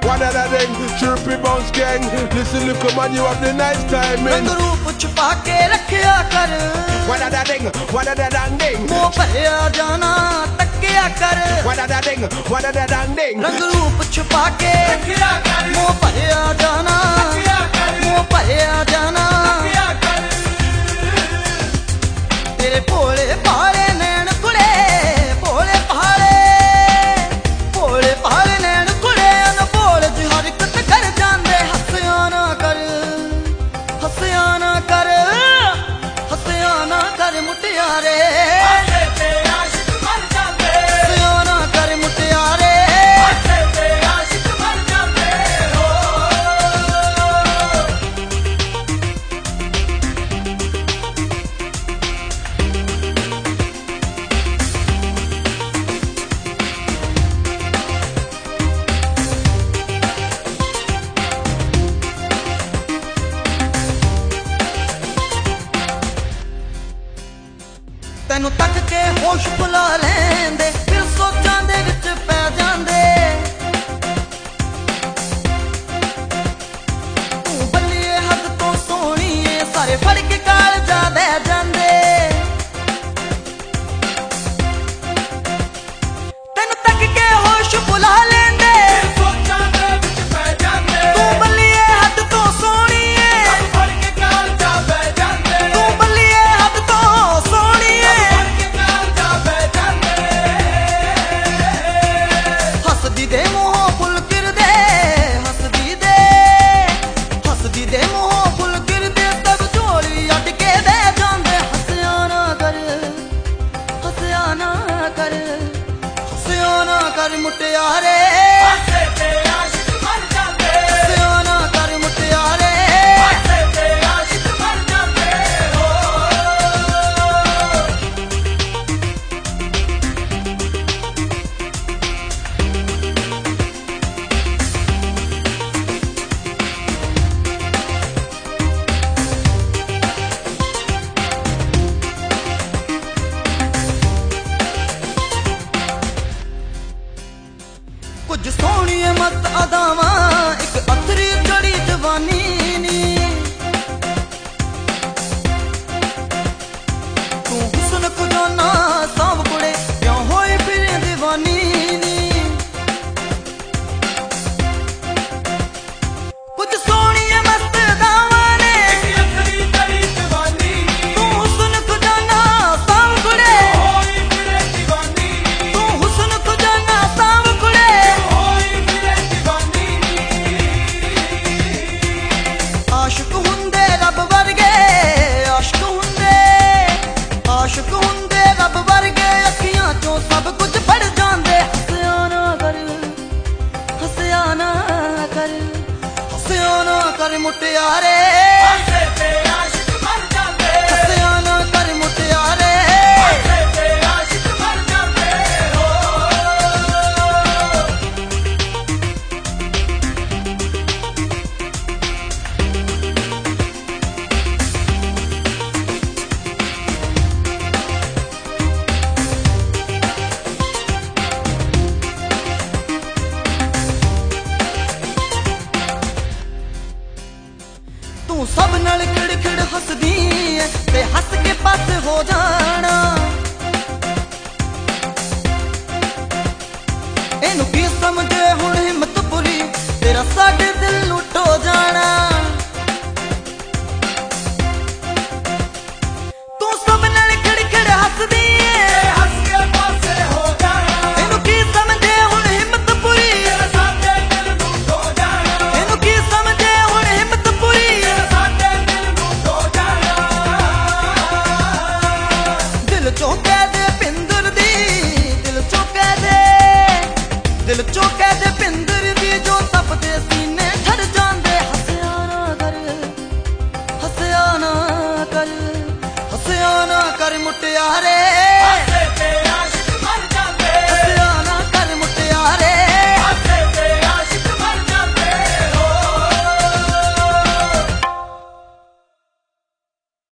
One of the thing, chirpy bounce gang. Listen, look, man, you have the nice timing. रंग रूप छुपा के रखिया कर One of the thing, one of the dang ding. मुँह भरिया जाना तकिया कर One of the thing, one of the dang ding. रंग रूप छुपा के रखिया कर मुँह भरिया जाना मुँह भरिया जाना तेरे भोले भाले नैन कुड़े भोले भाले नैन कुड़े अनभोल हर एक कर जांदे हसिया ना कर हसिया ना कर हसिया ना कर मुटियारे हसिया ना कर मुटियारे ਤੈਨੂੰ ਤੱਕ ਕੇ ਹੋਸ਼ ਭੁਲਾ ਲੈਂਦੇ ਫਿਰ ਸੋਚਾਂ ਦੇ ਵਿੱਚ ਪੈ ਜਾਂਦੇ ਤੂੰ ਬੱਲੀਏ ਹੱਦ ਤੋਂ ਸੋਹਣੀਏ ਸਾਰੇ ਫੜ ਕੇ ਕਾਲਜਾ ਬਹਿ ਜਾਂਦੇ ਤੈਨੂੰ ਤੱਕ ਕੇ ਹੋਸ਼ ਭੁਲਾ ਲੈਂਦੇ ਫਿਰ ਸੋਚਾਂ ਦੇ ਵਿੱਚ ਪੈ ਜਾਂਦੇ ਤੂੰ ਬੱਲੀਏ ਹੱਦ ਤੋਂ ਸੋਹਣੀਏ ਸਾਰੇ ਫੜ ਕੇ ਕਾਲਜਾ ਬਹਿ ਜਾਂਦੇ ਤੂੰ ਬੱਲੀਏ ਹੱਦ ਤੋਂ ਸੋਹਣੀਏ ਹੱਸਦੀ ਦੇ ਮੂੰਹੋਂ ਫੁੱਲ ਗਿਰਦੇ ਹੱਸਦੀ ਦੇ ਮੂੰਹੋਂ ਫੁੱਲ ਗਿਰਦੇ ਸਭ ਝੋਲੀ ਅੱਡ ਕੇ ਬਹਿ ਜਾਂਦੇ ਹੱਸਿਆ ਨਾ ਕਰ ਹੱਸਿਆ ਨਾ ਕਰ ਹੱਸਿਆ ਨਾ ਕਰ ਮੁਟਿਆਰੇ ਹੱਸੇ ਤੇ ਆਸ਼ਿਕ ਮਰ ਜਾਂਦੇ ਹੱਸਿਆ ਨਾ ਕਰ ਮੁਟਿਆਰੇ ਹੱਸੇ ਤੇ ਆਸ਼ਿਕ ਮਰ ਜਾਂਦੇ ਕੁਝ ਸੋਹਣੀਆਂ ਮਤ ਅਦਾਵਾਂ ਇੱਕ ਅਥਰੀ ਚੜੀ ਜਵਾਨੀ ਨੀ ਤੂੰ ਹੁਸਨ ਖਜ਼ਾਨਾ ਸਭ ਕੁੜੇ ਕਿਉਂ ਹੋਈ ਫਿਰੇ دیਵਾਨੀ ਨੀ ਕੁਝ ਸੋਹਣੀਆਂ ਮਤ ਅਦਾਵਾਂ ਨੇ ਇੱਕ ਅਥਰੀ ਚੜੀ ਜਵਾਨੀ ਤੂੰ ਹੁਸਨ ਖਜ਼ਾਨਾ ਸਭ ਕੁੜੇ ਹੋਈ ਫਿਰੇ دیਵਾਨੀ ਤੂੰ ਹੁਸਨ ਖਜ਼ਾਨਾ ਸਭ ਕੁੜੇ ਆਸ਼ਕ ਹੁੰਦੇ ਰੱਬ ਵਰਗੇ ਆਸ਼ਕ ਹੁੰਦੇ ਰੱਬ ਵਰਗੇ ਅੱਖੀਆਂ ਚੋਂ ਸਭ ਕੁਝ ਪੜ ਜਾਂਦੇ ਹੱਸਿਆ ਨਾ ਕਰ ਹੱਸਿਆ ਨਾ ਕਰ ਹੱਸਿਆ ਨਾ ਕਰ ਮੁਟਿਆਰੇ ਹੱਸੇ ਤੇ ਆਸ਼ਿਕ ਮਰ ਜਾਂਦੇ ਹੱਸਿਆ ਨਾ ਕਰ ਮੁਟਿਆਰੇ ਹੱਸੇ ਤੇ ਆਸ਼ਿਕ ਮਰ ਜਾਂਦੇ ਤੂੰ ਸਭ ਨਾਲ ਖਿੜ ਖਿੜ ਹੱਸਦੀ ਐ ਤੇ ਹੱਸ ਕੇ ਪਾਸੇ ਹੋ ਜਾ